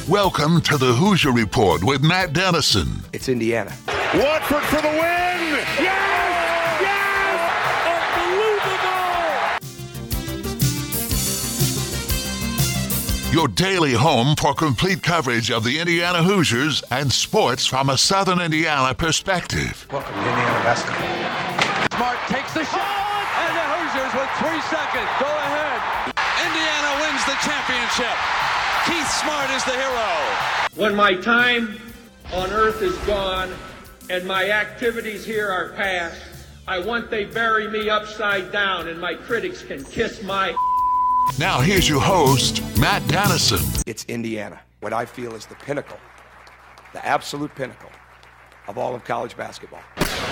Welcome to the Hoosier Report with Matt Dennison. It's Indiana. Watford for the win! Yes! Yes! Unbelievable! Your daily home for complete coverage of the Indiana Hoosiers and sports from a Southern Indiana perspective. Welcome to Indiana basketball. Smart takes the shot, and the Hoosiers with 3 seconds go ahead. Indiana wins the championship. Keith Smart is the hero. When my time on earth is gone and my activities here are past, I want they bury me upside down and my critics can kiss my... Now here's your host, Matt Dennison. It's Indiana, what I feel is the pinnacle, the absolute pinnacle of all of college basketball.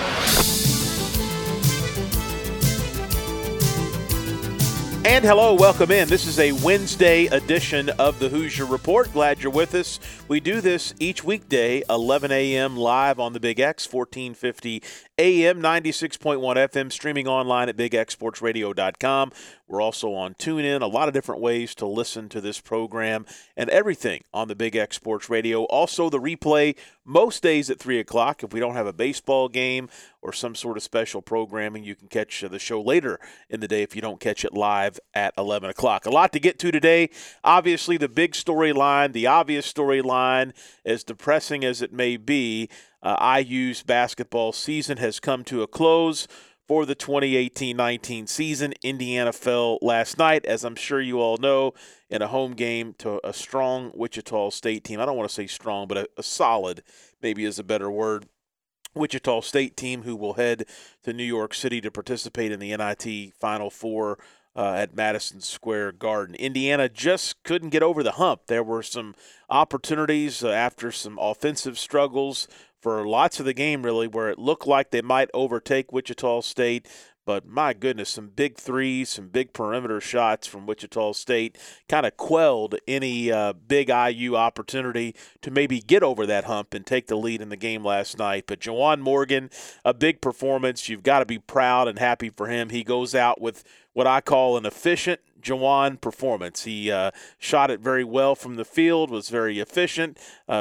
And hello, welcome in. This is a Wednesday edition of the Hoosier Report. Glad you're with us. We do this each weekday, 11 a.m. live on the Big X, 1450 AM, 96.1 FM, streaming online at bigxsportsradio.com. We're also on TuneIn, a lot of different ways to listen to this program and everything on the Big X Sports Radio. Also, the replay most days at 3 o'clock. If we don't have a baseball game or some sort of special programming, you can catch the show later in the day if you don't catch it live at 11 o'clock. A lot to get to today. Obviously, the big storyline, the obvious storyline, as depressing as it may be, IU's basketball season has come to a close for the 2018-19 season. Indiana fell last night, as I'm sure you all know, in a home game to a strong Wichita State team. I don't want to say strong, but a solid maybe is a better word. Wichita State team who will head to New York City to participate in the NIT Final Four at Madison Square Garden. Indiana just couldn't get over the hump. There were some opportunities after some offensive struggles for lots of the game, really, where it looked like they might overtake Wichita State. But my goodness, some big threes, some big perimeter shots from Wichita State kind of quelled any big IU opportunity to maybe get over that hump and take the lead in the game last night. But Juwan Morgan, a big performance. You've got to be proud and happy for him. He goes out with what I call an efficient Juwan performance. He shot it very well from the field, was very efficient,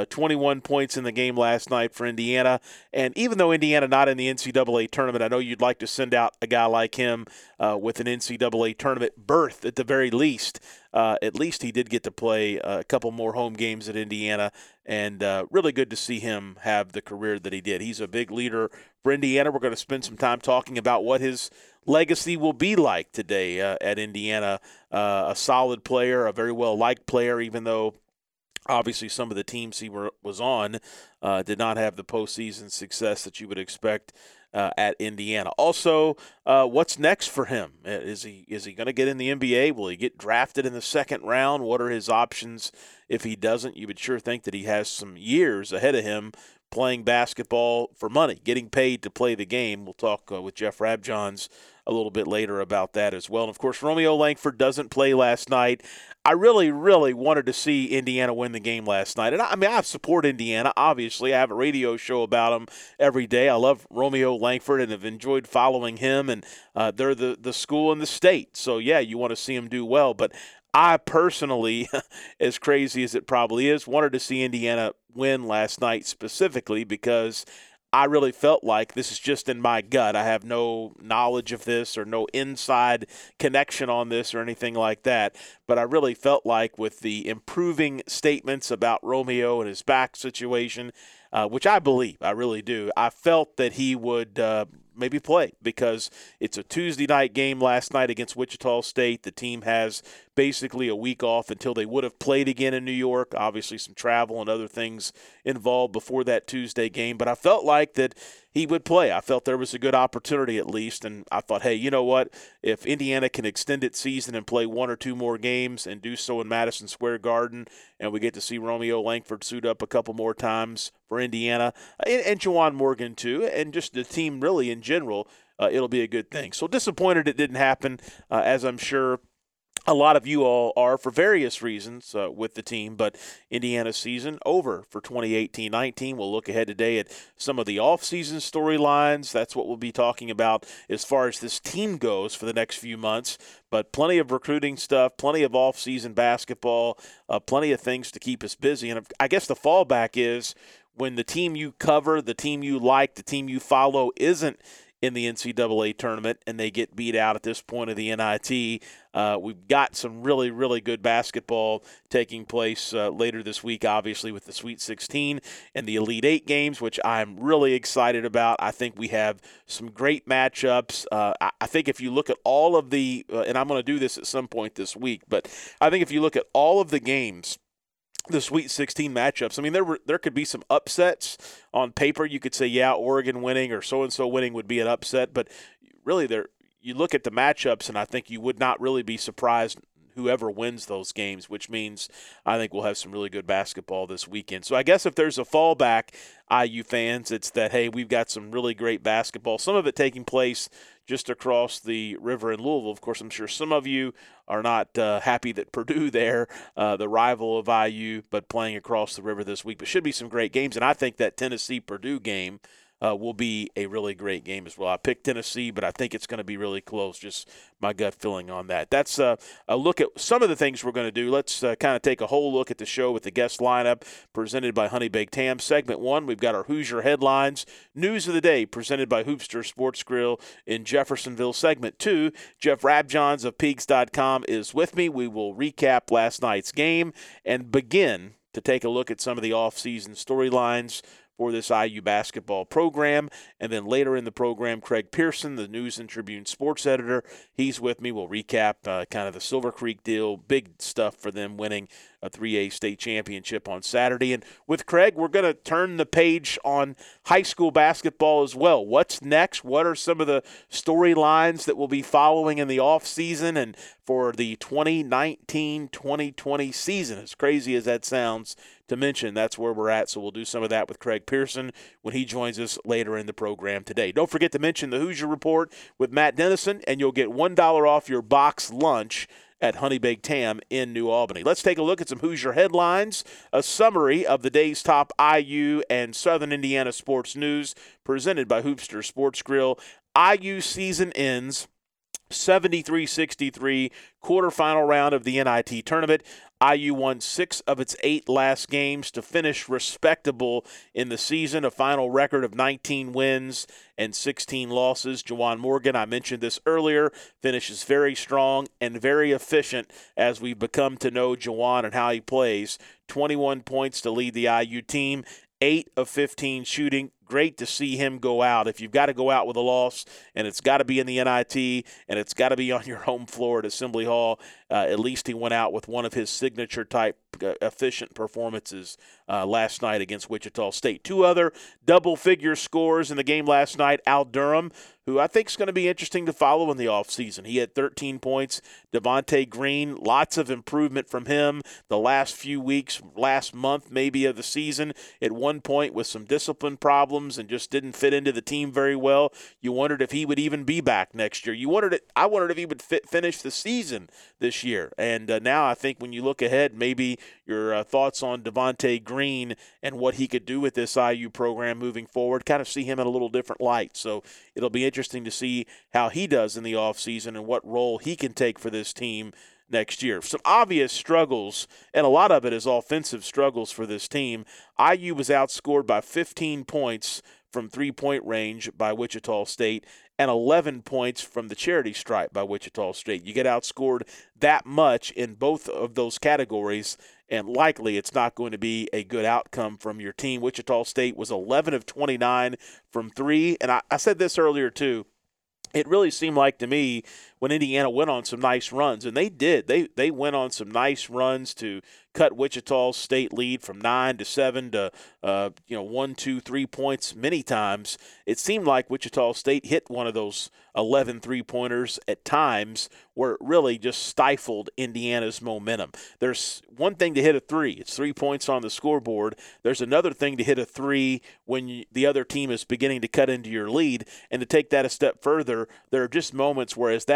21 points in the game last night for Indiana. And even though Indiana not in the NCAA tournament, I know you'd like to send out a guy like him with an NCAA tournament berth at the very least. At least he did get to play a couple more home games at Indiana, and really good to see him have the career that he did. He's a big leader for Indiana. We're going to spend some time talking about what his legacy will be like today at Indiana. A solid player, a very well-liked player, even though obviously some of the teams he was on did not have the postseason success that you would expect at Indiana. Also, what's next for him? Is he going to get in the NBA? Will he get drafted in the second round? What are his options if he doesn't? You would sure think that he has some years ahead of him playing basketball for money, getting paid to play the game. We'll talk with Jeff Rabjohns a little bit later about that as well. And, of course, Romeo Langford doesn't play last night. I really, really wanted to see Indiana win the game last night. And, I support Indiana, obviously. I have a radio show about them every day. I love Romeo Langford and have enjoyed following him. And they're the school in the state. So, yeah, you want to see them do well. But I personally, as crazy as it probably is, wanted to see Indiana win last night specifically because I really felt like this is just in my gut. I have no knowledge of this or no inside connection on this or anything like that. But I really felt like with the improving statements about Romeo and his back situation, which I believe, I really do, I felt that he would maybe play because it's a Tuesday night game last night against Wichita State. The team has basically a week off until they would have played again in New York. Obviously some travel and other things involved before that Tuesday game. But I felt like that he would play. I felt there was a good opportunity at least. And I thought, hey, you know what? If Indiana can extend its season and play one or two more games and do so in Madison Square Garden, and we get to see Romeo Langford suit up a couple more times for Indiana, and Juwan Morgan too, and just the team really in general, it'll be a good thing. So disappointed it didn't happen, as I'm sure a lot of you all are for various reasons with the team, but Indiana's season over for 2018-19. We'll look ahead today at some of the off-season storylines. That's what we'll be talking about as far as this team goes for the next few months. But plenty of recruiting stuff, plenty of off-season basketball, plenty of things to keep us busy. And I guess the fallback is when the team you cover, the team you like, the team you follow isn't in the NCAA tournament and they get beat out at this point of the NIT. We've got some really, really good basketball taking place later this week, obviously, with the Sweet 16 and the Elite 8 games, which I'm really excited about. I think we have some great matchups. I think if you look at all of the and I'm going to do this at some point this week, but I think if you look at all of the games, the Sweet 16 matchups, I mean, there could be some upsets on paper. You could say, yeah, Oregon winning or so-and-so winning would be an upset. But really, you look at the matchups, and I think you would not really be surprised whoever wins those games, which means I think we'll have some really good basketball this weekend. So I guess if there's a fallback, IU fans, it's that, hey, we've got some really great basketball, some of it taking place just across the river in Louisville. Of course, I'm sure some of you are not happy that Purdue there, the rival of IU, but playing across the river this week. But should be some great games, and I think that Tennessee-Purdue game will be a really great game as well. I picked Tennessee, but I think it's going to be really close, just my gut feeling on that. That's a look at some of the things we're going to do. Let's kind of take a whole look at the show with the guest lineup presented by Honey Baked Ham. Segment 1, we've got our Hoosier Headlines, News of the Day presented by Hoopster Sports Grill in Jeffersonville. Segment 2, Jeff Rabjohns of Peegs.com is with me. We will recap last night's game and begin to take a look at some of the off-season storylines for this IU basketball program. And then later in the program, Craig Pearson, the News and Tribune sports editor, he's with me. We'll recap kind of the Silver Creek deal, big stuff for them winning a 3A state championship on Saturday. And with Craig, we're going to turn the page on high school basketball as well. What's next? What are some of the storylines that we'll be following in the offseason and for the 2019-2020 season? As crazy as that sounds to mention, that's where we're at. So we'll do some of that with Craig Pearson when he joins us later in the program today. Don't forget to mention the Hoosier Report with Matt Dennison, and you'll get $1 off your box lunch at Honey Baked Ham in New Albany. Let's take a look at some Hoosier headlines, a summary of the day's top IU and Southern Indiana sports news presented by Hoopster Sports Grill. IU season ends 73-63, quarterfinal round of the NIT tournament. IU won 6 of its 8 last games to finish respectable in the season, a final record of 19 wins and 16 losses. Juwan Morgan, I mentioned this earlier, finishes very strong and very efficient as we've become to know Juwan and how he plays. 21 points to lead the IU team, 8 of 15 shooting. Great to see him go out. If you've got to go out with a loss, and it's got to be in the NIT, and it's got to be on your home floor at Assembly Hall, at least he went out with one of his signature-type efficient performances last night against Wichita State. 2 other double-figure scores in the game last night. Al Durham, who I think is going to be interesting to follow in the offseason. He had 13 points. Devontae Green, lots of improvement from him the last few weeks, last month maybe of the season. At one point with some discipline problems and just didn't fit into the team very well. You wondered if he would even be back next year. I wondered if he would finish the season this year. And now I think when you look ahead, maybe your thoughts on Devontae Green and what he could do with this IU program moving forward, kind of see him in a little different light. So it'll be interesting to see how he does in the offseason and what role he can take for this team next year. Some obvious struggles, and a lot of it is offensive struggles for this team. IU was outscored by 15 points from three-point range by Wichita State and 11 points from the charity stripe by Wichita State. You get outscored that much in both of those categories, and likely it's not going to be a good outcome from your team. Wichita State was 11 of 29 from 3, and I said this earlier too. It really seemed like to me when Indiana went on some nice runs, and they did. They went on some nice runs to cut Wichita State lead from 9 to 7 to 1, 2, 3 points many times. It seemed like Wichita State hit one of those 11 three-pointers at times where it really just stifled Indiana's momentum. There's one thing to hit a 3. It's 3 points on the scoreboard. There's another thing to hit a 3 when the other team is beginning to cut into your lead. And to take that a step further, there are just moments where as that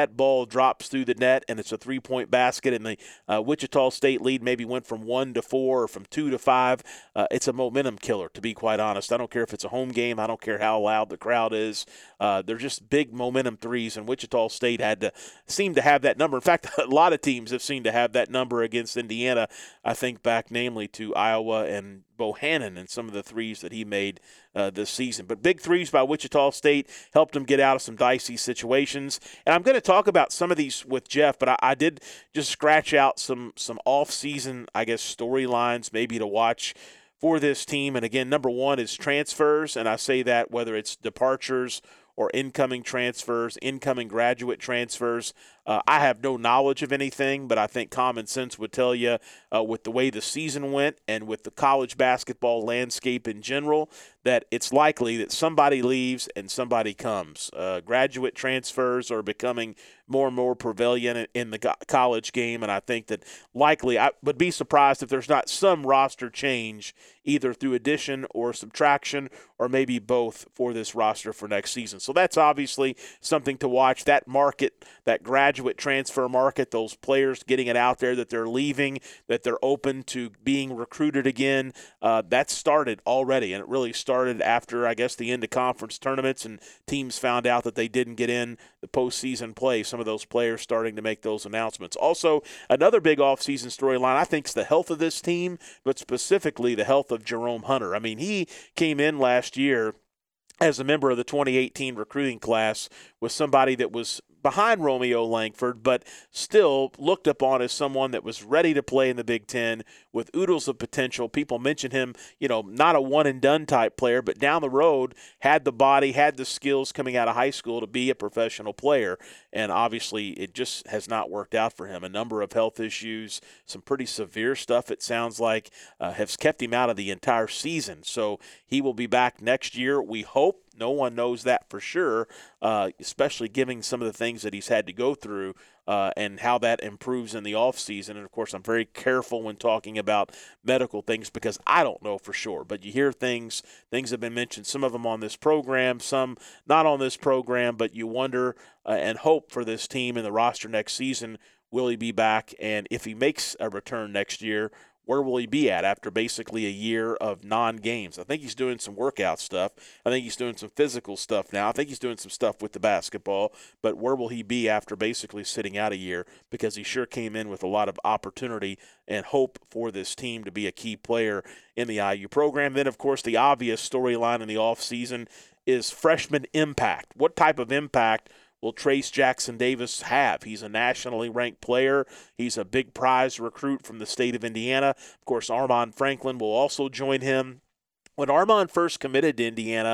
that ball drops through the net and it's a 3-point basket and the Wichita State lead maybe went from 1 to 4 or from 2 to 5, it's a momentum killer, to be quite honest. I don't care if it's a home game. I don't care how loud the crowd is. They're just big momentum threes, and Wichita State seemed to have that number. In fact, a lot of teams have seemed to have that number against Indiana. I think back namely to Iowa and Bohannon and some of the threes that he made this season. But big threes by Wichita State helped them get out of some dicey situations. And I'm going to talk about some of these with Jeff, but I did just scratch out some off-season, I guess, storylines maybe to watch for this team. And again, number one is transfers, and I say that whether it's departures or incoming transfers, incoming graduate transfers. I have no knowledge of anything, but I think common sense would tell you with the way the season went and with the college basketball landscape in general, that it's likely that somebody leaves and somebody comes. Graduate transfers are becoming more and more prevalent in the college game, and I think that likely I would be surprised if there's not some roster change either through addition or subtraction or maybe both for this roster for next season. So that's obviously something to watch. That market, that graduate transfer market, those players getting it out there that they're leaving, that they're open to being recruited again, that started already, and it really started after, I guess, the end of conference tournaments and teams found out that they didn't get in the postseason play. Some of those players starting to make those announcements. Also, another big offseason storyline, I think, is the health of this team, but specifically the health of Jerome Hunter. I mean, he came in last year as a member of the 2018 recruiting class with somebody that was behind Romeo Langford, but still looked upon as someone that was ready to play in the Big Ten with oodles of potential. People mention him, not a one-and-done type player, but down the road had the body, had the skills coming out of high school to be a professional player, and obviously it just has not worked out for him. A number of health issues, some pretty severe stuff it sounds like, has kept him out of the entire season. So he will be back next year, we hope. No one knows that for sure, especially given some of the things that he's had to go through and how that improves in the offseason. And, of course, I'm very careful when talking about medical things because I don't know for sure. But you hear things have been mentioned, some of them on this program, some not on this program, but you wonder and hope for this team and the roster next season. Will he be back? And if he makes a return next year, where will he be at after basically a year of non-games? I think he's doing some workout stuff. I think he's doing some physical stuff now. I think he's doing some stuff with the basketball. But where will he be after basically sitting out a year? Because he sure came in with a lot of opportunity and hope for this team to be a key player in the IU program. Then, of course, the obvious storyline in the offseason is freshman impact. What type of impact will Trace Jackson Davis have? He's a nationally ranked player. He's a big prize recruit from the state of Indiana. Of course, Armaan Franklin will also join him. When Armaan first committed to Indiana,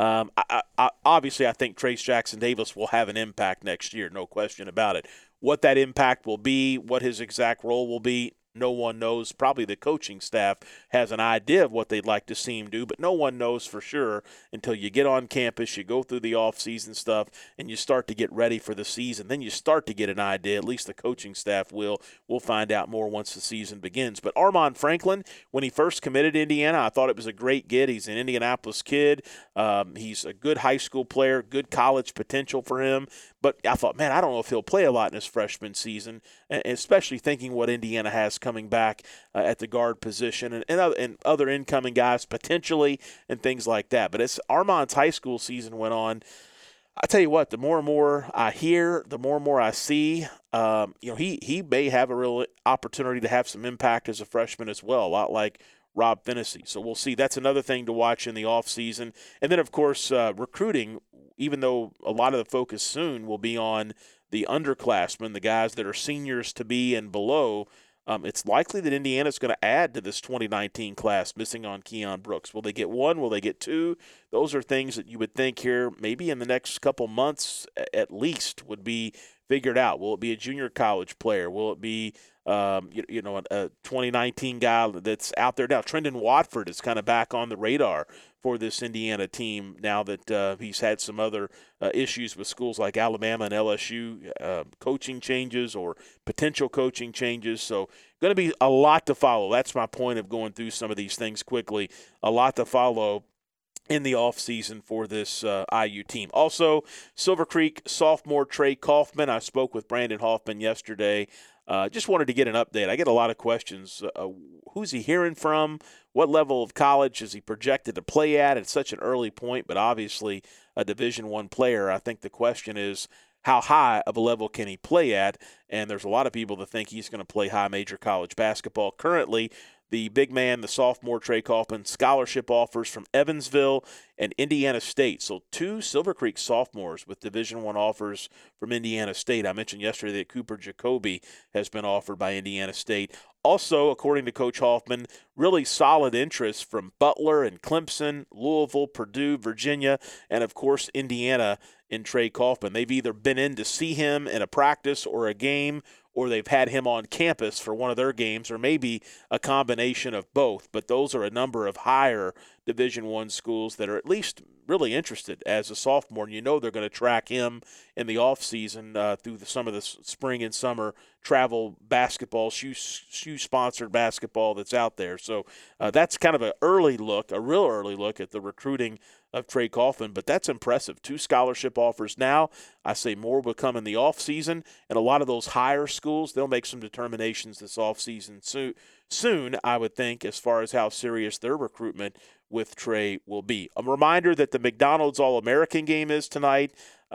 obviously I think Trace Jackson Davis will have an impact next year, no question about it. What that impact will be, what his exact role will be, no one knows. Probably the coaching staff has an idea of what they'd like to see him do, but no one knows for sure until you get on campus, you go through the off-season stuff, and you start to get ready for the season. Then you start to get an idea. At least the coaching staff will. We'll find out more once the season begins. But Armaan Franklin, when he first committed to Indiana, I thought it was a great get. He's an Indianapolis kid. He's a good high school player, good college potential for him. But I thought, man, I don't know if he'll play a lot in his freshman season, especially thinking what Indiana has coming back at the guard position and other incoming guys potentially and things like that. But as Armaan's high school season went on, I tell you what, the more and more I hear, the more and more I see, he may have a real opportunity to have some impact as a freshman as well, a lot like Rob Phinisee. So we'll see. That's another thing to watch in the offseason. And then, of course, recruiting, even though a lot of the focus soon will be on the underclassmen, the guys that are seniors to be and below, it's likely that Indiana's going to add to this 2019 class, missing on Keon Brooks. Will they get one? Will they get two? Those are things that you would think here maybe in the next couple months at least would be figured out. Will it be a junior college player? Will it be a 2019 guy that's out there now? Trendon Watford is kind of back on the radar for this Indiana team now that he's had some other issues with schools like Alabama and LSU, coaching changes or potential coaching changes. So going to be a lot to follow. That's my point of going through some of these things quickly. A lot to follow in the offseason for this IU team. Also, Silver Creek sophomore Trey Kaufman. I spoke with Brandon Hoffman yesterday. Just wanted to get an update. I get a lot of questions. Who's he hearing from? What level of college is he projected to play at such an early point? But obviously a Division I player. I think the question is, how high of a level can he play at? And there's a lot of people that think he's going to play high major college basketball. Currently, the big man, the sophomore Trey Kaufman, scholarship offers from Evansville and Indiana State. So 2 Silver Creek sophomores with Division I offers from Indiana State. I mentioned yesterday that Cooper Jacoby has been offered by Indiana State. Also, according to Coach Hoffman, really solid interest from Butler and Clemson, Louisville, Purdue, Virginia, and, of course, Indiana in Trey Kaufman. They've either been in to see him in a practice or a game, or they've had him on campus for one of their games, or maybe a combination of both. But those are a number of higher Division I schools that are at least really interested as a sophomore. And you know they're going to track him in the offseason through some of the spring and summer travel basketball, shoe-sponsored basketball that's out there. So that's kind of a real early look at the recruiting of Trey Kaufman, but that's impressive. 2 scholarship offers now. I say more will come in the offseason, and a lot of those higher schools, they'll make some determinations this offseason soon, I would think, as far as how serious their recruitment with Trey will be. A reminder that the McDonald's All-American game is tonight.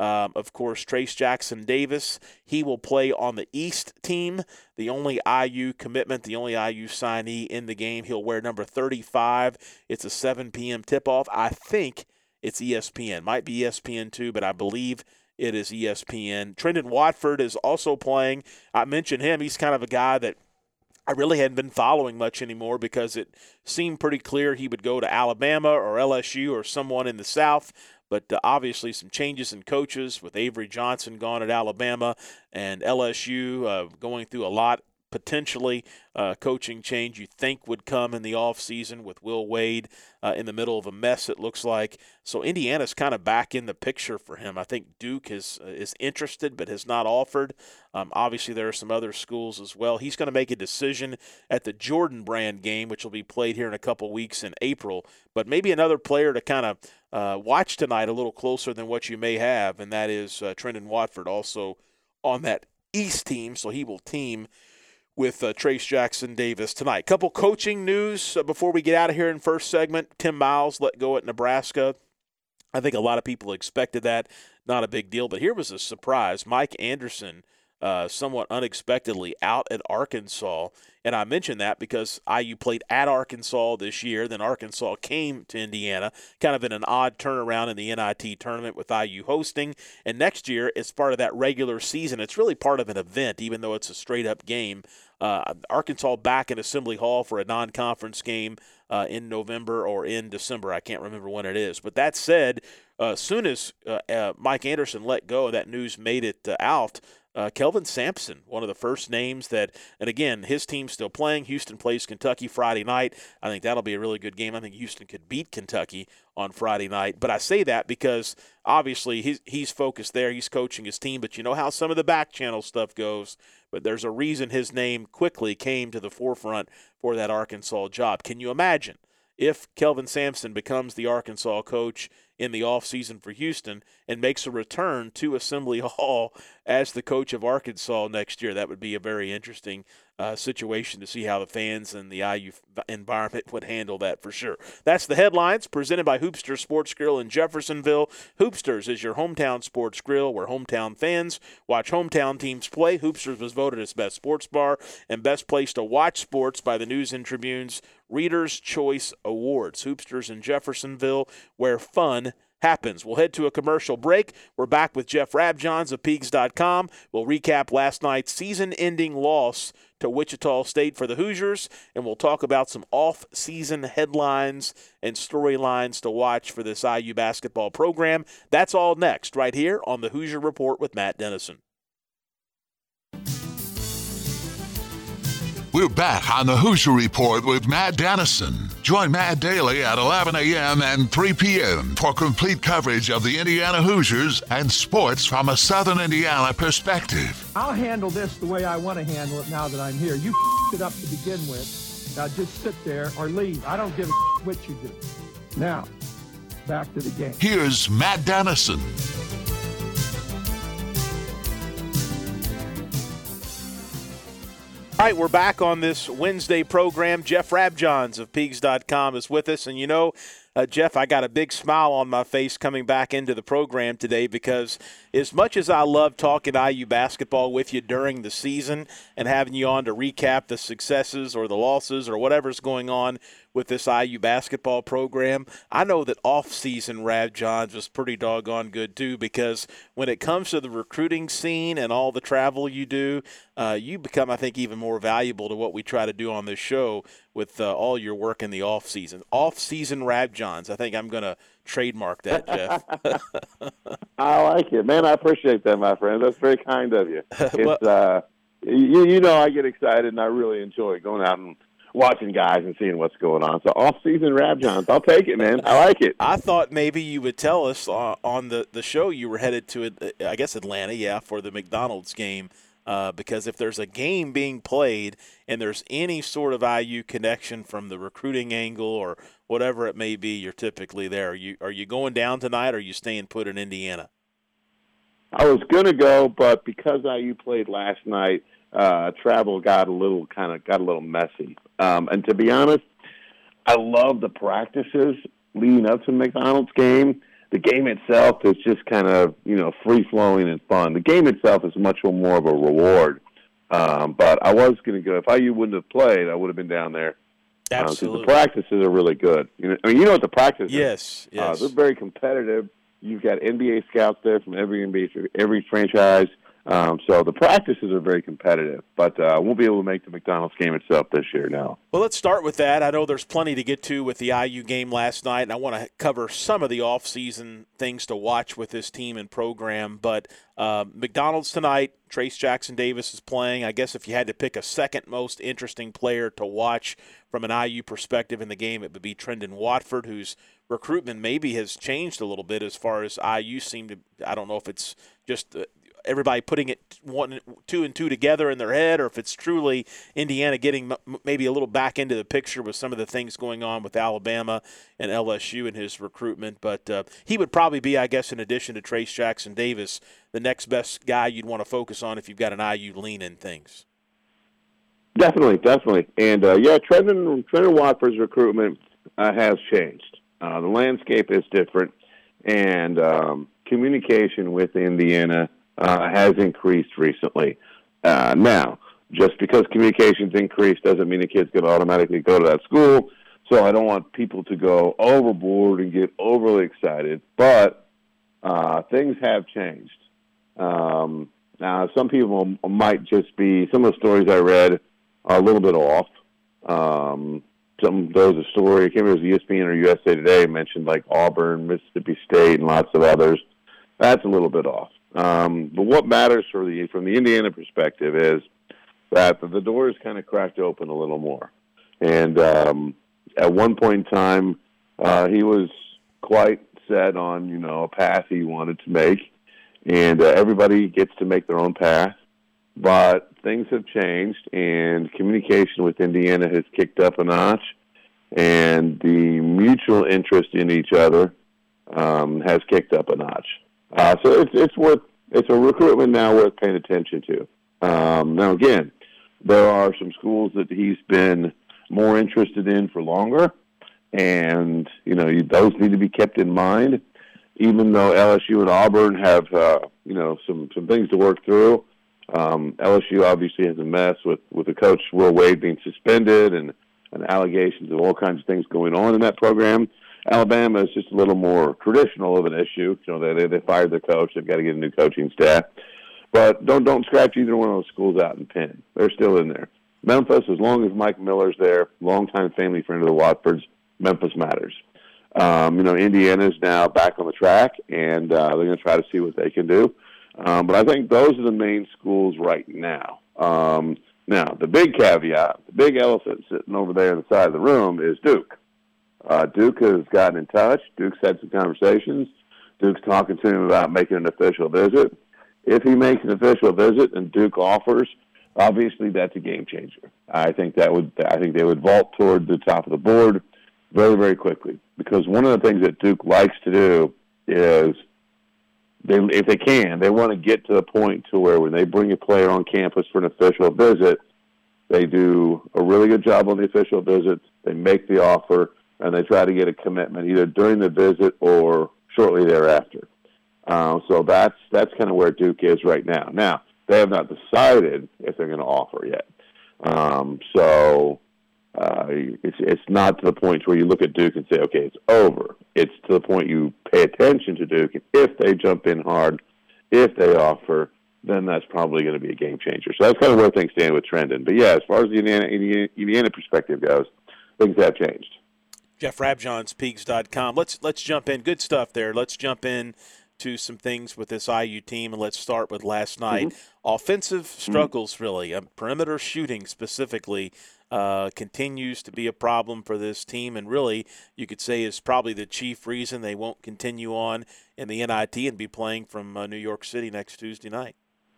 Of course, Trace Jackson Davis, he will play on the East team, the only IU commitment, the only IU signee in the game. He'll wear number 35. It's a 7 p.m. tip-off. I think it's ESPN. Might be ESPN2, but I believe it is ESPN. Trendon Watford is also playing. I mentioned him. He's kind of a guy that I really hadn't been following much anymore because it seemed pretty clear he would go to Alabama or LSU or someone in the South. But obviously some changes in coaches with Avery Johnson gone at Alabama and LSU going through a lot, potentially coaching change you think would come in the offseason with Will Wade in the middle of a mess, it looks like. So Indiana's kind of back in the picture for him. I think Duke is interested but has not offered. Obviously there are some other schools as well. He's going to make a decision at the Jordan Brand game, which will be played here in a couple weeks in April. But maybe another player to kind of watch tonight a little closer than what you may have, and that is Trendon Watford, also on that East team, so he will team with Trace Jackson Davis tonight. Couple coaching news before we get out of here in first segment. Tim Miles let go at Nebraska. I think a lot of people expected that. Not a big deal, but here was a surprise. Mike Anderson, somewhat unexpectedly, out at Arkansas. And I mention that because IU played at Arkansas this year. Then Arkansas came to Indiana, kind of in an odd turnaround in the NIT tournament with IU hosting. And next year, as part of that regular season, it's really part of an event, even though it's a straight-up game. Arkansas back in Assembly Hall for a non-conference game in November or in December. I can't remember when it is. But that said, as soon as Mike Anderson let go, that news made it out. Kelvin Sampson, one of the first names that, and again, his team's still playing. Houston plays Kentucky Friday night. I think that'll be a really good game. I think Houston could beat Kentucky on Friday night. But I say that because obviously he's focused there. He's coaching his team. But you know how some of the back channel stuff goes. But there's a reason his name quickly came to the forefront for that Arkansas job. Can you imagine if Kelvin Sampson becomes the Arkansas coach in the offseason for Houston and makes a return to Assembly Hall as the coach of Arkansas next year? That would be a very interesting situation to see how the fans and the IU environment would handle that for sure. That's the headlines presented by Hoopsters Sports Grill in Jeffersonville. Hoopsters is your hometown sports grill where hometown fans watch hometown teams play. Hoopsters was voted as best sports bar and best place to watch sports by the News and Tribune's Reader's Choice Awards. Hoopsters in Jeffersonville, where fun happens. We'll head to a commercial break. We're back with Jeff Rabjohns of Peegs.com. We'll recap last night's season-ending loss to Wichita State for the Hoosiers, and we'll talk about some off-season headlines and storylines to watch for this IU basketball program. That's all next, right here on the Hoosier Report with Matt Dennison. We're back on the Hoosier Report with Matt Dennison. Join Matt daily at 11 a.m. and 3 p.m. for complete coverage of the Indiana Hoosiers and sports from a Southern Indiana perspective. I'll handle this the way I want to handle it now that I'm here. You it up to begin with. Now just sit there or leave. I don't give a what you do. Now, back to the game. Here's Matt Dennison. All right, we're back on this Wednesday program. Jeff Rabjohns of Peegs.com is with us. And, you know, Jeff, I got a big smile on my face coming back into the program today because as much as I love talking IU basketball with you during the season and having you on to recap the successes or the losses or whatever's going on with this IU basketball program, I know that off-season Rabjohns was pretty doggone good too, because when it comes to the recruiting scene and all the travel you do, you become, I think, even more valuable to what we try to do on this show with all your work in the off-season. Off-season Rabjohns. I think I'm going to trademark that, Jeff. I like it. Man, I appreciate that, my friend. That's very kind of you. It's, you know I get excited, and I really enjoy going out and watching guys and seeing what's going on. So off-season Rabjohns, I'll take it, man. I like it. I thought maybe you would tell us on the show you were headed to, I guess, Atlanta, for the McDonald's game, because if there's a game being played and there's any sort of IU connection from the recruiting angle or whatever it may be, you're typically there. Are you going down tonight or are you staying put in Indiana? I was going to go, but because IU played last night, travel got a little messy. And to be honest, I love the practices leading up to the McDonald's game. The game itself is just kind of, free-flowing and fun. The game itself is much more of a reward. But I was going to go. If IU wouldn't have played, I would have been down there. Absolutely. The practices are really good. You know what the practice is? Yes. They're very competitive. You've got NBA scouts there from every franchise. So the practices are very competitive, but won't be able to make the McDonald's game itself this year now. Well, let's start with that. I know there's plenty to get to with the IU game last night, and I want to cover some of the off-season things to watch with this team and program. But McDonald's tonight, Trayce Jackson-Davis is playing. I guess if you had to pick a second most interesting player to watch from an IU perspective in the game, it would be Trendon Watford, whose recruitment maybe has changed a little bit as far as IU seem to – I don't know if it's just everybody putting it two and two together in their head, or if it's truly Indiana getting maybe a little back into the picture with some of the things going on with Alabama and LSU in his recruitment. But he would probably be, I guess, in addition to Trayce Jackson-Davis, the next best guy you'd want to focus on if you've got an IU lean in things. Definitely. And, Trendon Watford's recruitment has changed. The landscape is different, and communication with Indiana has increased recently. Now, just because communication's increased doesn't mean the kid's going to automatically go to that school, so I don't want people to go overboard and get overly excited, but things have changed. Now, some people might just be, some of the stories I read are a little bit off. There was a story, I can't remember if it was ESPN or USA Today, mentioned like Auburn, Mississippi State, and lots of others. That's a little bit off. But what matters from the Indiana perspective is that the door is kind of cracked open a little more. And at one point in time, he was quite set on, a path he wanted to make. And everybody gets to make their own path. But things have changed, and communication with Indiana has kicked up a notch, and the mutual interest in each other has kicked up a notch. So it's a recruitment now worth paying attention to. Now again, there are some schools that he's been more interested in for longer, and those need to be kept in mind. Even though LSU and Auburn have some things to work through. LSU obviously has a mess with the coach Will Wade being suspended and allegations of all kinds of things going on in that program. Alabama is just a little more traditional of an issue. They fired their coach. They've got to get a new coaching staff. But don't scratch either one of those schools out and pin. They're still in there. Memphis, as long as Mike Miller's there, longtime family friend of the Watfords, Memphis matters. Indiana's now back on the track, and they're going to try to see what they can do. But I think those are the main schools right now. Now, the big caveat, the big elephant sitting over there on the side of the room is Duke. Duke has gotten in touch. Duke's had some conversations. Duke's talking to him about making an official visit. If he makes an official visit and Duke offers, obviously that's a game changer. I think they would vault toward the top of the board. very, very quickly. Because one of the things that Duke likes to do is, if they can, they want to get to the point to where when they bring a player on campus for an official visit, they do a really good job on the official visits, they make the offer, and they try to get a commitment either during the visit or shortly thereafter. So that's kind of where Duke is right now. Now, they have not decided if they're going to offer yet. It's not to the point where you look at Duke and say, okay, it's over. It's to the point you pay attention to Duke, and if they jump in hard, if they offer, then that's probably going to be a game changer. So that's kind of where things stand with Trendon. But, yeah, as far as the Indiana perspective goes, things have changed. Jeff Rabjohns, Peegs.com. Let's jump in. Good stuff there. Let's jump in to some things with this IU team, and let's start with last night. Mm-hmm. Offensive struggles, really. Perimeter shooting specifically continues to be a problem for this team, and really you could say is probably the chief reason they won't continue on in the NIT and be playing from New York City next Tuesday night.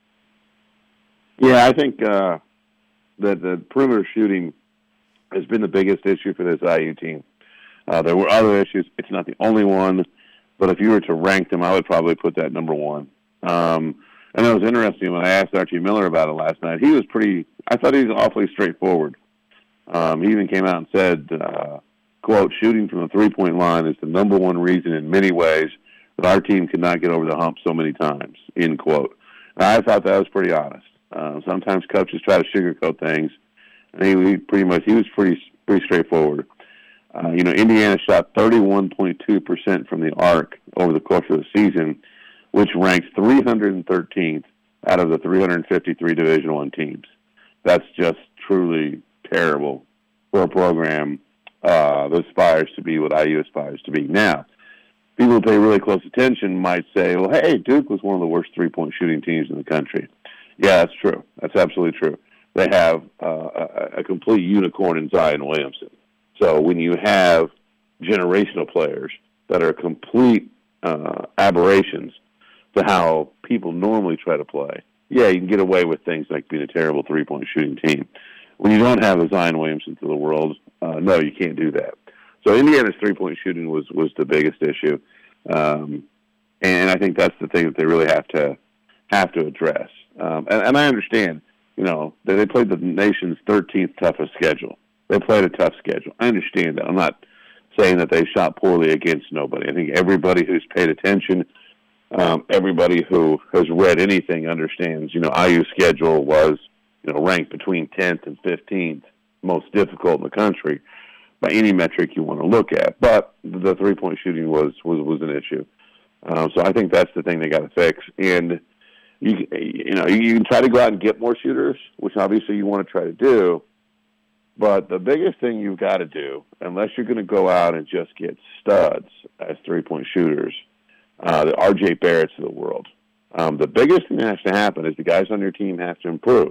Yeah, I think that the perimeter shooting has been the biggest issue for this IU team. There were other issues. It's not the only one, but if you were to rank them, I would probably put that number one. And it was interesting when I asked Archie Miller about it last night. I thought he was awfully straightforward. He even came out and said, quote, shooting from the three-point line is the number one reason in many ways that our team could not get over the hump so many times, end quote. And I thought that was pretty honest. Sometimes coaches try to sugarcoat things, and he was pretty straightforward. Indiana shot 31.2% from the arc over the course of the season, which ranks 313th out of the 353 Division I teams. That's just truly terrible for a program that aspires to be what IU aspires to be. Now, people who pay really close attention might say, well, hey, Duke was one of the worst three-point shooting teams in the country. Yeah, that's true. That's absolutely true. They have a complete unicorn in Zion Williamson. So when you have generational players that are complete aberrations to how people normally try to play, yeah, you can get away with things like being a terrible three-point shooting team. When you don't have a Zion Williamson to the world, no, you can't do that. So Indiana's three-point shooting was the biggest issue, and I think that's the thing that they really have to address. And I understand, that they played the nation's 13th toughest schedule. They played a tough schedule. I understand that. I'm not saying that they shot poorly against nobody. I think everybody who's paid attention, everybody who has read anything understands, IU's schedule was, ranked between 10th and 15th most difficult in the country by any metric you want to look at. But the three-point shooting was an issue. So I think that's the thing they got to fix. And you can try to go out and get more shooters, which obviously you want to try to do. But the biggest thing you've got to do, unless you're going to go out and just get studs as three-point shooters, the R.J. Barretts of the world, the biggest thing that has to happen is the guys on your team have to improve.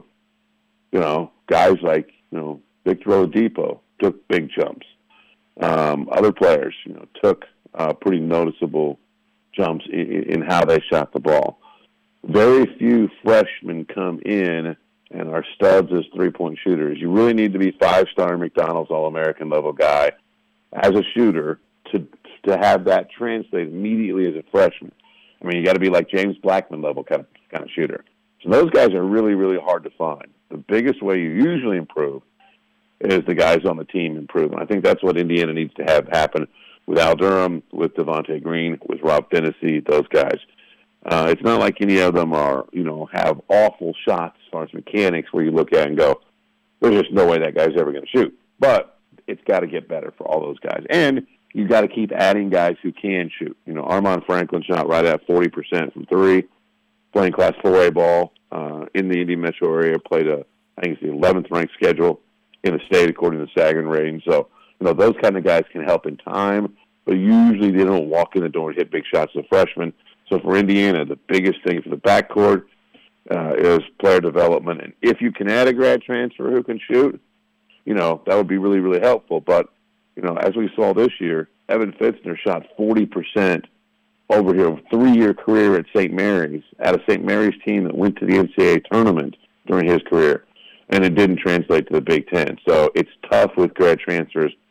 Guys like, Victor Oladipo took big jumps. Other players, took pretty noticeable jumps in how they shot the ball. Very few freshmen come in and are studs as three-point shooters. You really need to be five-star McDonald's All-American level guy as a shooter to have that translate immediately as a freshman. I mean, you got to be like James Blackman level kind of shooter. So those guys are really, really hard to find. The biggest way you usually improve is the guys on the team improve. And I think that's what Indiana needs to have happen with Al Durham, with Devontae Green, with Rob Phinisee, those guys. It's not like any of them are, have awful shots as far as mechanics where you look at and go, there's just no way that guy's ever going to shoot. But it's got to get better for all those guys. And you've got to keep adding guys who can shoot. Armand Franklin shot right at 40% from three, playing Class 4A ball in the Indy metro area, played I think it's the 11th ranked schedule in the state according to the Sagarin rating. So, those kind of guys can help in time, but usually they don't walk in the door and hit big shots as a freshman. So for Indiana, the biggest thing for the backcourt is player development. And if you can add a grad transfer who can shoot, that would be really, really helpful. But, as we saw this year, Evan Fitzner shot 40% over his 3-year career at St. Mary's, at a St. Mary's team that went to the NCAA tournament during his career, and it didn't translate to the Big Ten. So it's tough with grad transfers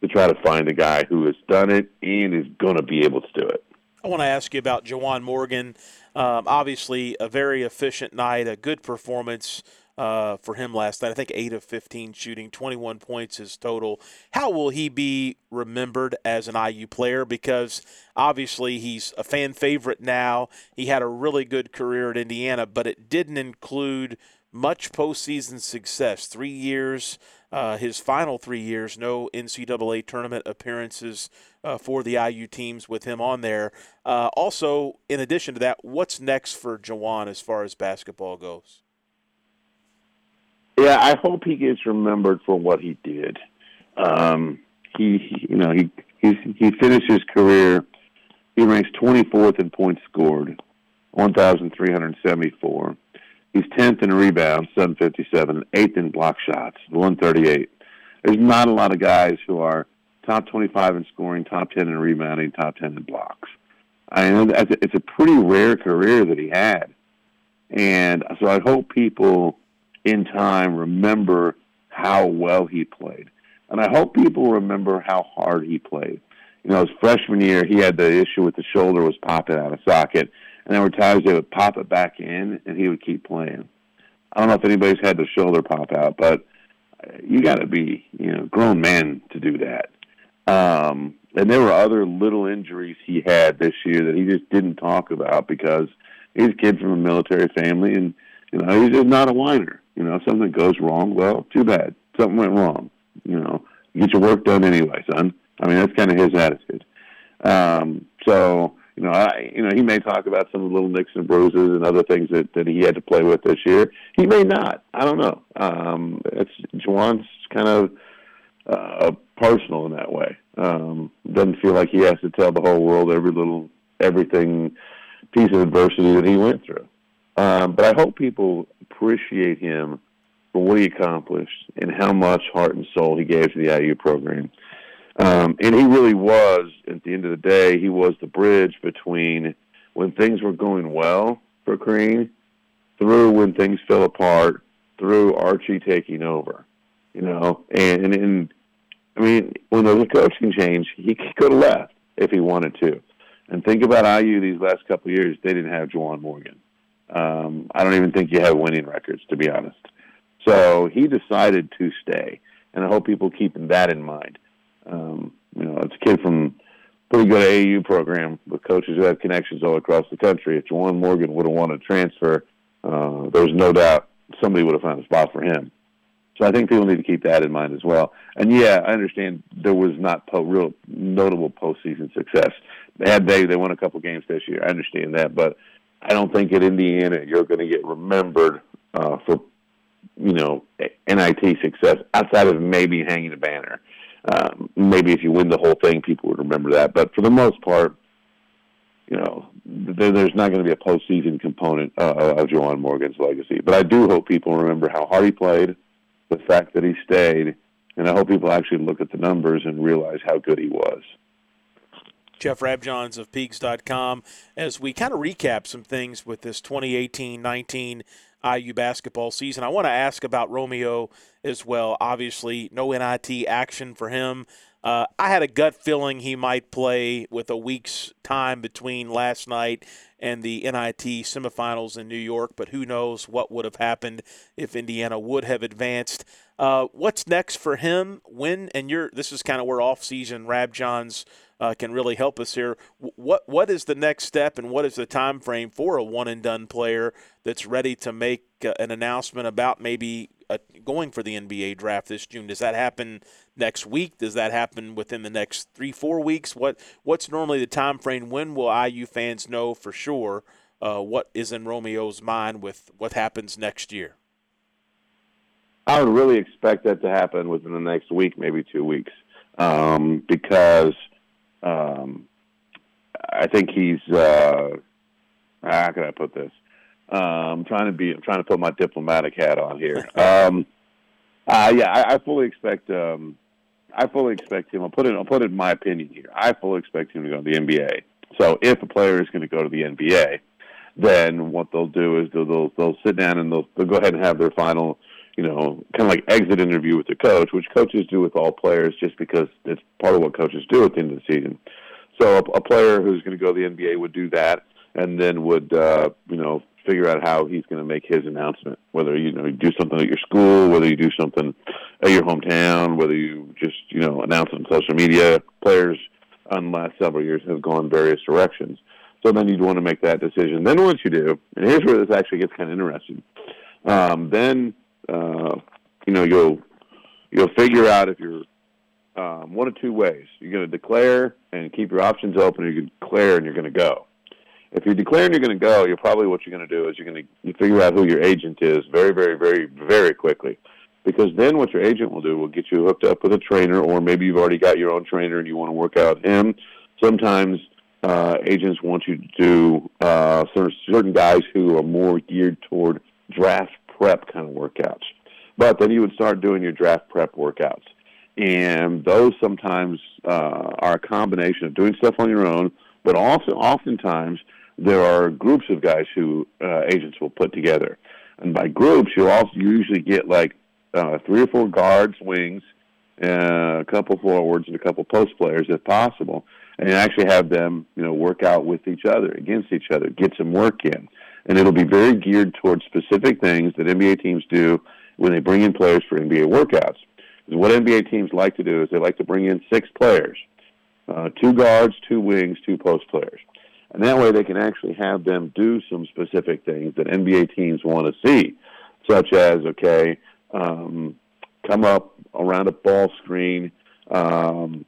to try to find a guy who has done it and is going to be able to do it. I want to ask you about Juwan Morgan. Obviously, a very efficient night, a good performance for him last night. I think 8 of 15 shooting, 21 points is total. How will he be remembered as an IU player? Because obviously he's a fan favorite now. He had a really good career at Indiana, but it didn't include much postseason success. 3 years, his final 3 years, no NCAA tournament appearances for the IU teams with him on there. Also, in addition to that, what's next for Juwan as far as basketball goes? Yeah, I hope he gets remembered for what he did. He finished his career. He ranks 24th in points scored, 1,374. He's 10th in rebounds, 757, 8th in block shots, 138. There's not a lot of guys who are top 25 in scoring, top 10 in rebounding, top 10 in blocks. I know it's a pretty rare career that he had. And so I hope people in time remember how well he played. And I hope people remember how hard he played. You know, his freshman year, he had the issue with the shoulder was popping out of socket. And there were times they would pop it back in, and he would keep playing. I don't know if anybody's had the shoulder pop out, but you got to be, grown man to do that. And there were other little injuries he had this year that he just didn't talk about because he's a kid from a military family, and he's just not a whiner. If something goes wrong, well, too bad. Something went wrong. Get your work done anyway, son. I mean, that's kind of his attitude. He may talk about some of the little nicks and bruises and other things that he had to play with this year. He may not. I don't know. Juwan's kind of personal in that way. Doesn't feel like he has to tell the whole world everything piece of adversity that he went through. But I hope people appreciate him for what he accomplished and how much heart and soul he gave to the IU program. And he really was, at the end of the day, he was the bridge between when things were going well for Crean through when things fell apart, through Archie taking over, And I mean, when there was a coaching change, he could have left if he wanted to. And think about IU these last couple of years, they didn't have Juwan Morgan. I don't even think you have winning records, to be honest. So he decided to stay, and I hope people keep that in mind. It's a kid from a pretty good AAU program with coaches who have connections all across the country. If Juwan Morgan would have wanted to transfer, there's no doubt somebody would have found a spot for him. So I think people need to keep that in mind as well. And, yeah, I understand there was not real notable postseason success. They won a couple games this year. I understand that. But I don't think at Indiana you're going to get remembered for, NIT success outside of maybe hanging a banner. Maybe if you win the whole thing, people would remember that. But for the most part, there's not going to be a postseason component of Juwan Morgan's legacy. But I do hope people remember how hard he played, the fact that he stayed, and I hope people actually look at the numbers and realize how good he was. Jeff Rabjohns of Peaks.com, as we kind of recap some things with this 2018-19 IU basketball season. I want to ask about Romeo as well. Obviously, no NIT action for him. I had a gut feeling he might play with a week's time between last night and the NIT semifinals in New York, but who knows what would have happened if Indiana would have advanced. What's next for him? This is kind of where off-season Rabjohns can really help us here. What is the next step, and what is the time frame for a one-and-done player that's ready to make an announcement about maybe going for the NBA draft this June? Does that happen next week? Does that happen within the next 3-4 weeks? What's normally the time frame? When will IU fans know for sure what is in Romeo's mind with what happens next year? I would really expect that to happen within the next week, maybe 2 weeks, because I think he's how can I put this? I'm trying to put my diplomatic hat on here. I fully expect him. I'll put it in my opinion here. I fully expect him to go to the NBA. So if a player is going to go to the NBA, then what they'll do is they'll sit down and they'll go ahead and have their final kind of like exit interview with the coach, which coaches do with all players just because it's part of what coaches do at the end of the season. So a player who's going to go to the NBA would do that and then would, figure out how he's going to make his announcement, whether, you do something at your school, whether you do something at your hometown, whether you just, announce it on social media. Players in the last several years have gone various directions. So then you'd want to make that decision. Then once you do, and here's where this actually gets kind of interesting, then you'll figure out if you're one of two ways. You're going to declare and keep your options open, or you can declare and you're going to go. If you're declaring you're going to go, what you're going to do is you figure out who your agent is very, very, very, very quickly. Because then what your agent will do will get you hooked up with a trainer, or maybe you've already got your own trainer and you want to work out him. Sometimes agents want you to do certain guys who are more geared toward draft prep kind of workouts. But then you would start doing your draft prep workouts. And those sometimes are a combination of doing stuff on your own, but also oftentimes there are groups of guys who agents will put together. And by groups, you usually get like 3 or 4 guards, wings, a couple forwards, and a couple post players if possible, and actually have them, work out with each other, against each other, get some work in. And it'll be very geared towards specific things that NBA teams do when they bring in players for NBA workouts. Because what NBA teams like to do is they like to bring in 6 players, 2 guards, 2 wings, 2 post players. And that way they can actually have them do some specific things that NBA teams want to see, such as, come up around a ball screen and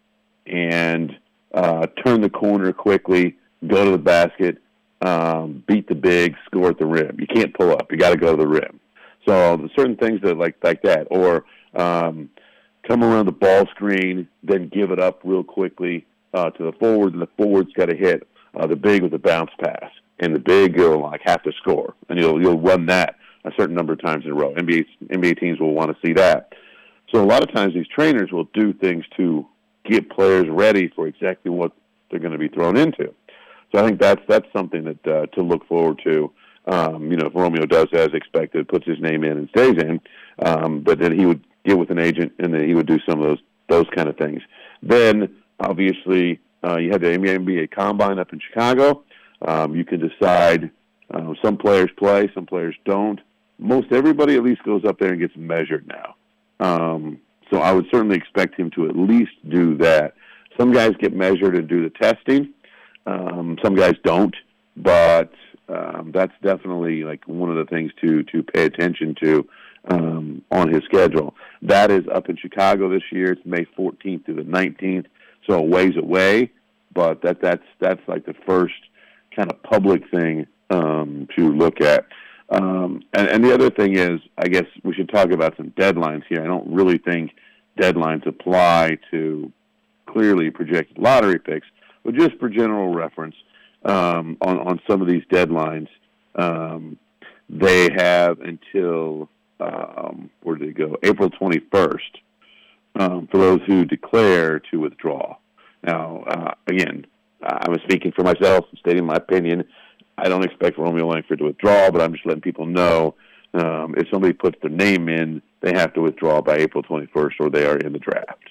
turn the corner quickly, go to the basket, beat the big, score at the rim. You can't pull up. You got to go to the rim. So there's certain things that like that. Or come around the ball screen, then give it up real quickly to the forward, and the forward's got to hit the big with a bounce pass. And the big will have to score. And you'll run that a certain number of times in a row. NBA teams will want to see that. So a lot of times these trainers will do things to get players ready for exactly what they're going to be thrown into. So I think that's something that to look forward to. If Romeo does as expected, puts his name in and stays in, but then he would get with an agent and then he would do some of those kind of things. Then obviously you have the NBA Combine up in Chicago. You can decide some players play, some players don't. Most everybody at least goes up there and gets measured now. So I would certainly expect him to at least do that. Some guys get measured and do the testing. Some guys don't, but that's definitely like one of the things to pay attention to on his schedule. That is up in Chicago this year. It's May 14th through the 19th, so a ways away. But that's like the first kind of public thing to look at. And the other thing is, I guess we should talk about some deadlines here. I don't really think deadlines apply to clearly projected lottery picks, but just for general reference, on some of these deadlines, they have until, where did it go? April 21st for those who declare to withdraw. Now, again, I was speaking for myself, stating my opinion. I don't expect Romeo Langford to withdraw, but I'm just letting people know if somebody puts their name in, they have to withdraw by April 21st or they are in the draft.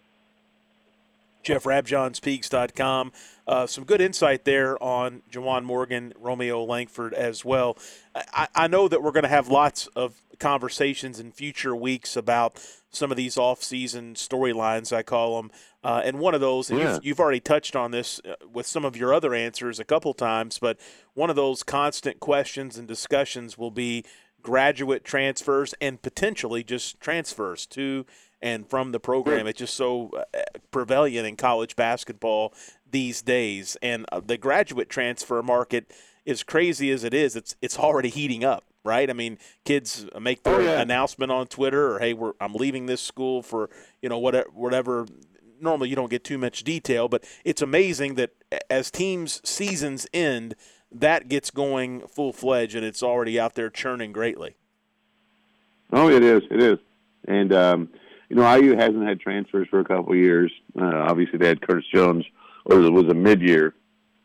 Jeff Rabjohn, Speaks.com. Some good insight there on Juwan Morgan, Romeo Langford as well. I know that we're going to have lots of conversations in future weeks about some of these off-season storylines, I call them. And one of those, and you've already touched on this with some of your other answers a couple times, but one of those constant questions and discussions will be graduate transfers and potentially just transfers to and from the program. It's just so prevalent in college basketball these days. And the graduate transfer market, as crazy as it is, it's already heating up, right? I mean, kids make their announcement on Twitter, or, hey, I'm leaving this school for, whatever. Normally you don't get too much detail, but it's amazing that as teams' seasons end, that gets going full-fledged, and it's already out there churning greatly. Oh, it is. It is. And, IU hasn't had transfers for a couple of years. Obviously, they had Curtis Jones, or it was a mid-year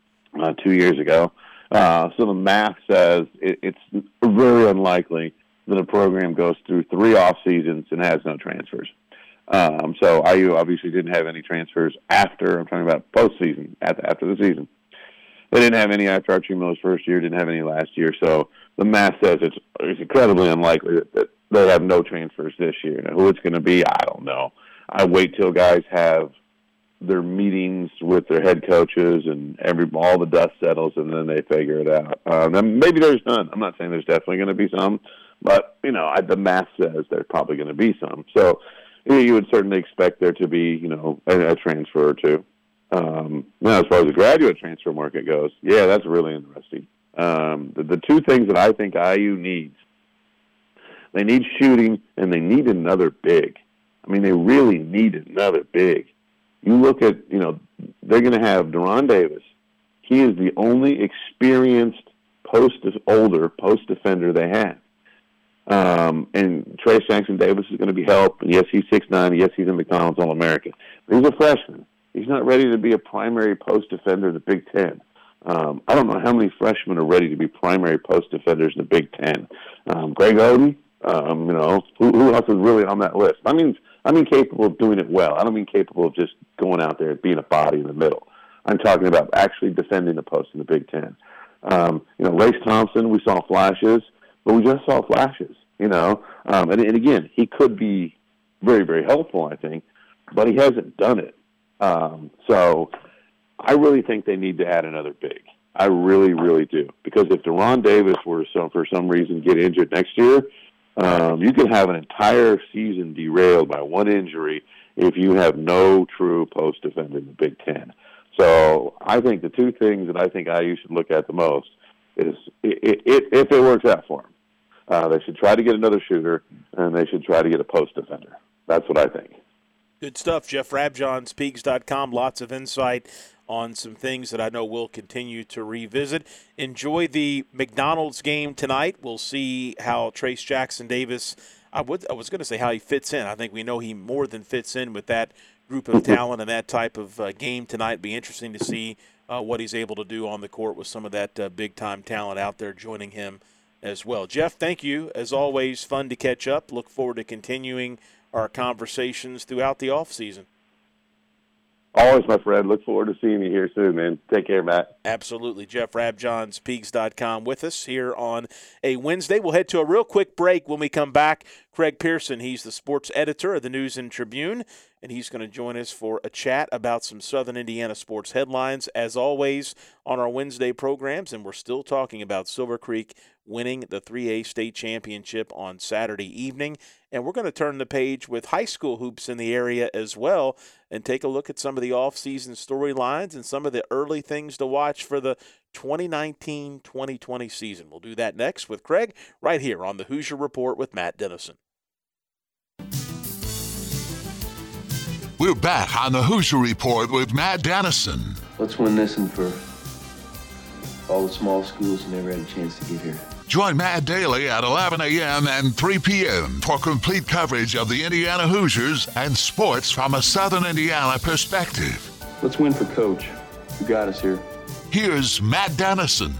2 years ago. So the math says it's very unlikely that a program goes through 3 off seasons and has no transfers. So IU obviously didn't have any transfers after. I'm talking about postseason, after the season. They didn't have any after Archie Miller's first year, didn't have any last year. So the math says it's incredibly unlikely that they have no transfers this year. Now, who it's going to be, I don't know. I wait till guys have their meetings with their head coaches and all the dust settles, and then they figure it out. Then maybe there's none. I'm not saying there's definitely going to be some, but the math says there's probably going to be some. So you would certainly expect there to be a transfer or two. Now, as far as the graduate transfer market goes, yeah, that's really interesting. The 2 things that I think IU needs, they need shooting and they need another big. I mean, they really need another big. You look at, they're going to have Deron Davis. He is the only experienced older post defender they have. And Trace Jackson Davis is going to be helped. And yes, he's 6'9". Yes, he's a McDonald's All-American. But he's a freshman. He's not ready to be a primary post defender in the Big Ten. I don't know how many freshmen are ready to be primary post defenders in the Big Ten. Greg Oden, who else is really on that list? I mean capable of doing it well. I don't mean capable of just going out there and being a body in the middle. I'm talking about actually defending the post in the Big Ten. Race Thompson, we saw flashes, but we just saw flashes, and again, he could be very, very helpful, I think, but he hasn't done it. So I really think they need to add another big. I really, really do. Because if Deron Davis were for some reason get injured next year, you could have an entire season derailed by one injury if you have no true post defender in the Big Ten. So I think the 2 things that I think IU should look at the most is if it works out for them, they should try to get another shooter, and they should try to get a post defender. That's what I think. Good stuff, Jeff Rabjohn, Speaks.com. Lots of insight on some things that I know we'll continue to revisit. Enjoy the McDonald's game tonight. We'll see how Trace Jackson Davis, I was going to say how he fits in. I think we know he more than fits in with that group of talent and that type of game tonight. It'd be interesting to see what he's able to do on the court with some of that big-time talent out there joining him as well. Jeff, thank you. As always, fun to catch up. Look forward to continuing our conversations throughout the off season. Always, my friend. Look forward to seeing you here soon, man. Take care, Matt. Absolutely. Jeff Rabjohn, Speaks.com with us here on a Wednesday. We'll head to a real quick break. When we come back, Craig Pearson, he's the sports editor of the News and Tribune, and he's going to join us for a chat about some Southern Indiana sports headlines, as always, on our Wednesday programs. And we're still talking about Silver Creek winning the 3A state championship on Saturday evening. And we're going to turn the page with high school hoops in the area as well and take a look at some of the off-season storylines and some of the early things to watch for the 2019-2020 season. We'll do that next with Craig right here on the Hoosier Report with Matt Dennison. We're back on the Hoosier Report with Matt Dennison. Let's win this one for all the small schools who never had a chance to get here. Join Matt daily at 11 a.m. and 3 p.m. for complete coverage of the Indiana Hoosiers and sports from a Southern Indiana perspective. Let's win for Coach, who got us here. Here's Matt Dennison.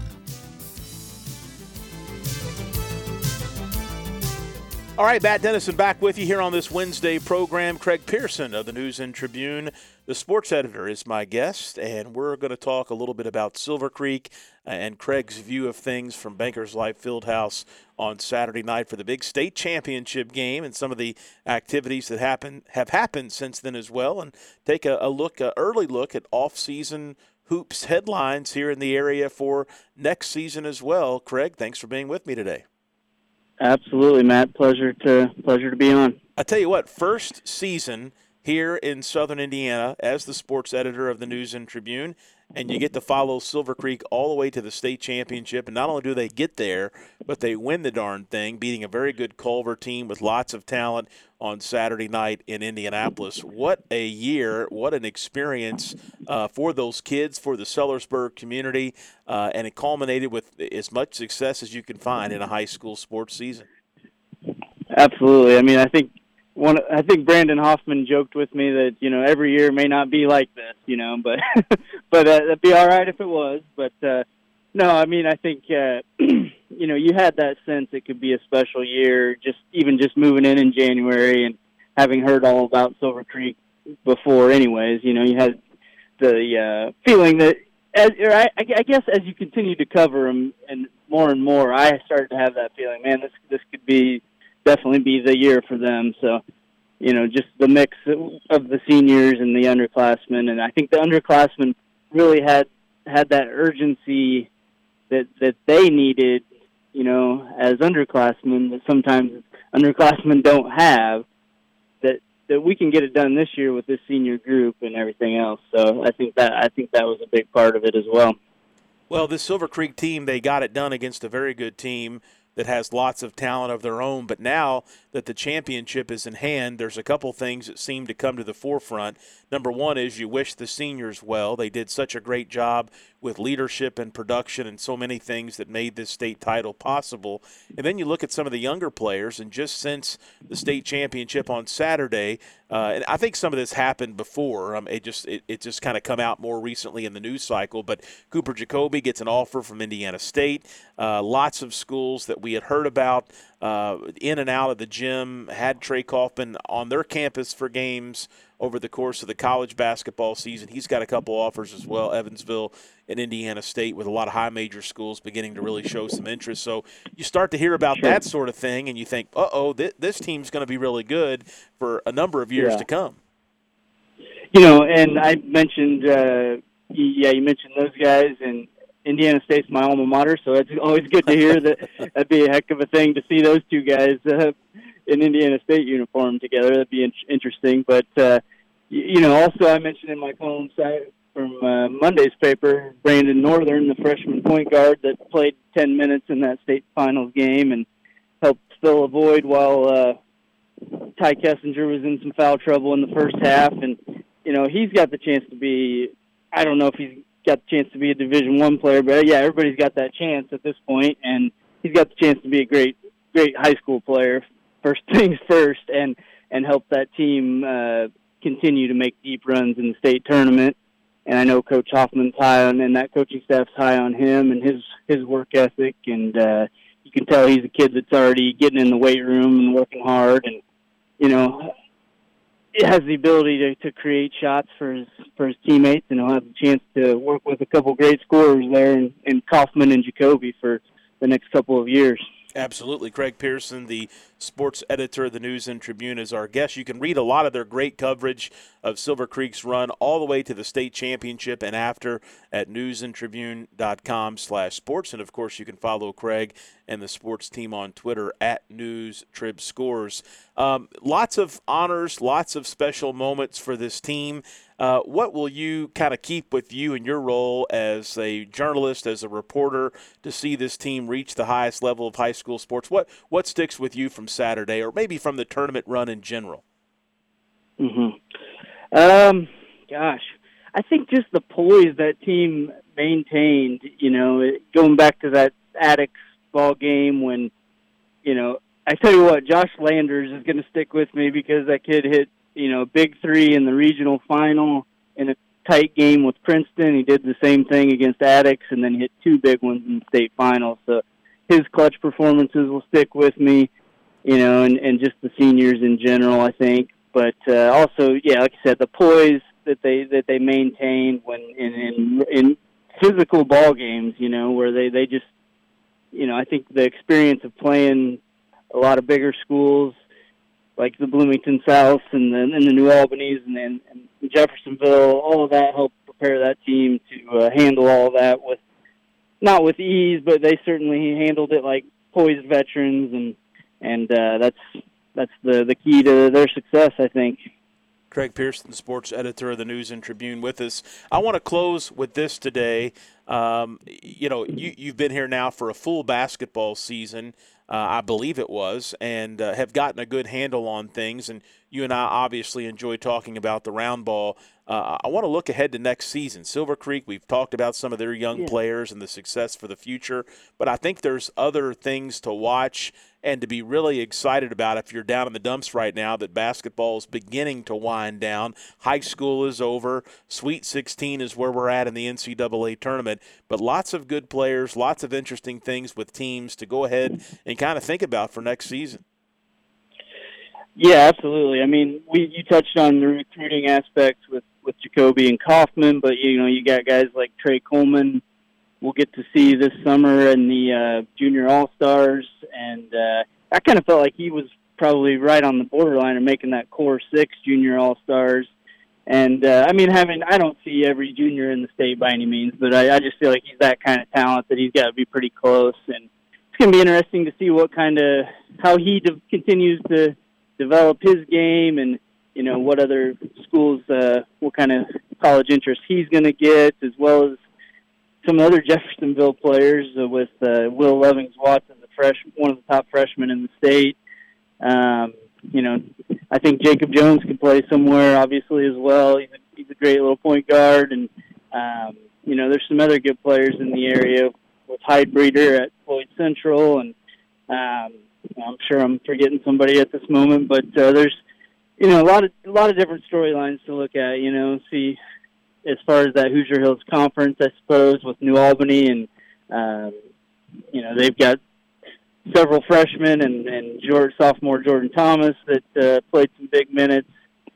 All right, Matt Dennison back with you here on this Wednesday program. Craig Pearson of the News and Tribune, the sports editor, is my guest, and we're going to talk a little bit about Silver Creek and Craig's view of things from Bankers Life Fieldhouse on Saturday night for the big state championship game and some of the activities that have happened since then as well, and take an early look at off-season hoops headlines here in the area for next season as well. Craig, thanks for being with me today. Absolutely, Matt. Pleasure to be on. I tell you what, first season here in Southern Indiana as the sports editor of the News and Tribune, and you get to follow Silver Creek all the way to the state championship. And not only do they get there, but they win the darn thing, beating a very good Culver team with lots of talent on Saturday night in Indianapolis. What a year, what an experience for those kids, for the Sellersburg community, and it culminated with as much success as you can find in a high school sports season. Absolutely. I mean, I think Brandon Hoffman joked with me that, every year may not be like this, but it'd be all right if it was. But no, I mean, I think you had that sense it could be a special year, just moving in January and having heard all about Silver Creek before anyways. You had the feeling that, I guess as you continue to cover them and more, I started to have that feeling, man, this could definitely be the year for them. So, just the mix of the seniors and the underclassmen. And I think the underclassmen really had that urgency that they needed, as underclassmen, that sometimes underclassmen don't have, that we can get it done this year with this senior group and everything else. So I think that was a big part of it as well. Well, this Silver Creek team, they got it done against a very good team that has lots of talent of their own. But now that the championship is in hand, there's a couple things that seem to come to the forefront. Number one is you wish the seniors well. They did such a great job with leadership and production and so many things that made this state title possible. And then you look at some of the younger players, and just since the state championship on Saturday, and I think some of this happened before. It just kind of come out more recently in the news cycle. But Cooper Jacoby gets an offer from Indiana State. Lots of schools that we had heard about in and out of the gym had Trey Kaufman on their campus for games over the course of the college basketball season. He's got a couple offers as well, Evansville and Indiana State, with a lot of high major schools beginning to really show some interest. So you start to hear about that sort of thing, and you think, this team's going to be really good for a number of years to come. And I mentioned, you mentioned those guys, and Indiana State's my alma mater, so it's always good to hear that. That'd be a heck of a thing to see those two guys in Indiana State uniform together. That'd be interesting. But, also I mentioned in my column site from Monday's paper, Brandon Northern, the freshman point guard that played 10 minutes in that state finals game and helped fill a void while Ty Kessinger was in some foul trouble in the first half. And, he's got the chance to be, I don't know if he's got the chance to be a Division I player, but everybody's got that chance at this point, and he's got the chance to be a great high school player, first things first, and help that team continue to make deep runs in the state tournament. And I know Coach Hoffman's high on, and that coaching staff's high on him and his work ethic, and you can tell he's a kid that's already getting in the weight room and working hard, and it has the ability to create shots for his teammates, and he'll have the chance to work with a couple great scorers there in Kaufman and Jacoby for the next couple of years. Absolutely. Craig Pearson, the sports editor of the News and Tribune, is our guest. You can read a lot of their great coverage of Silver Creek's run all the way to the state championship and after at newsandtribune.com/sports. And, of course, you can follow Craig and the sports team on Twitter at NewsTribScores. Lots of honors, lots of special moments for this team. What will you kind of keep with you in your role as a journalist, as a reporter, to see this team reach the highest level of high school sports? What sticks with you from Saturday, or maybe from the tournament run in general? Gosh, I think just the poise that team maintained, going back to that Attucks ball game when, I tell you what, Josh Landers is going to stick with me because that kid hit, big three in the regional final in a tight game with Princeton. He did the same thing against Attucks and then hit two big ones in the state final. So his clutch performances will stick with me, and just the seniors in general, I think. But also, like I said, the poise that they maintained when in physical ball games, where they just, I think the experience of playing a lot of bigger schools like the Bloomington South and the New Albany's and Jeffersonville, all of that helped prepare that team to handle all of that not with ease, but they certainly handled it like poised veterans, and that's the key to their success, I think. Craig Pearson, the sports editor of the News and Tribune, with us. I want to close with this today. You've been here now for a full basketball season, I believe it was, and have gotten a good handle on things. And you and I obviously enjoy talking about the round ball. I want to look ahead to next season. Silver Creek, we've talked about some of their young players and the success for the future, but I think there's other things to watch and to be really excited about if you're down in the dumps right now that basketball is beginning to wind down. High school is over. Sweet 16 is where we're at in the NCAA tournament. But lots of good players, lots of interesting things with teams to go ahead and kind of think about for next season. Yeah, absolutely. I mean, you touched on the recruiting aspects with Jacoby and Kaufman, but, you got guys like Trey Coleman we'll get to see this summer in the Junior All-Stars, and I kind of felt like he was probably right on the borderline of making that core 6 Junior All-Stars. And, I don't see every junior in the state by any means, but I just feel like he's that kind of talent that he's got to be pretty close. And it's going to be interesting to see how he continues to develop his game and, what other schools, what kind of college interest he's going to get, as well as some other Jeffersonville players with Will Levings-Watson, one of the top freshmen in the state. I think Jacob Jones could play somewhere, obviously, as well. He's a great little point guard. And, there's some other good players in the area with Hyde Breeder at Floyd Central. And I'm sure I'm forgetting somebody at this moment. But there's, a lot of different storylines to look at, see as far as that Hoosier Hills Conference, I suppose, with New Albany. And, they've got several freshmen and sophomore Jordan Thomas that played some big minutes,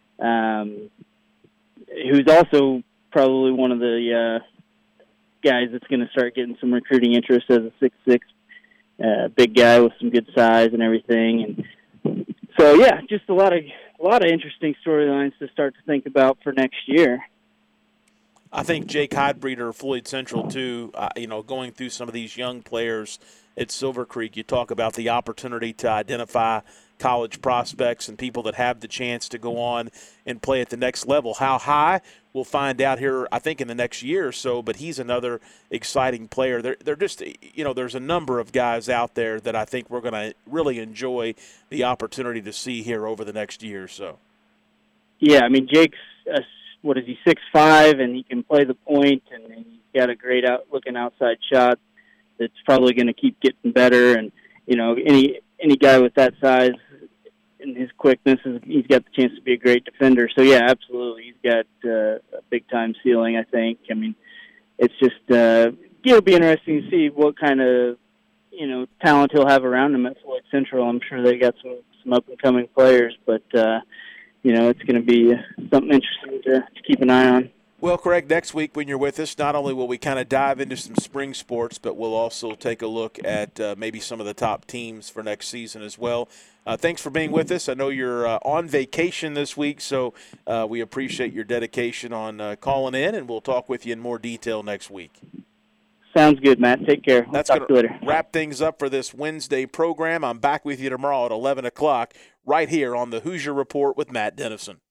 who's also probably one of the guys that's going to start getting some recruiting interest as a 6'6", big guy with some good size and everything. And so, yeah, just a lot of interesting storylines to start to think about for next year. I think Jake Hyde-Breeder, Floyd Central, too, going through some of these young players at Silver Creek, you talk about the opportunity to identify college prospects and people that have the chance to go on and play at the next level. How high, we'll find out here, I think, in the next year or so, but he's another exciting player. They're just, there's a number of guys out there that I think we're going to really enjoy the opportunity to see here over the next year or so. Yeah, Jake's, 6'5", and he can play the point, and he's got a great looking outside shot that's probably going to keep getting better. And, any guy with that size and his quickness, he's got the chance to be a great defender. So, yeah, absolutely. He's got a big-time ceiling, I think. It's just it'll be interesting to see what kind of, talent he'll have around him at Floyd Central. I'm sure they got some up-and-coming players, but, it's going to be something interesting to keep an eye on. Well, Craig, next week when you're with us, not only will we kind of dive into some spring sports, but we'll also take a look at maybe some of the top teams for next season as well. Thanks for being with us. I know you're on vacation this week, so we appreciate your dedication on calling in, and we'll talk with you in more detail next week. Sounds good, Matt. Take care. That's going to wrap things up for this Wednesday program. I'm back with you tomorrow at 11 o'clock right here on the Hoosier Report with Matt Dennison.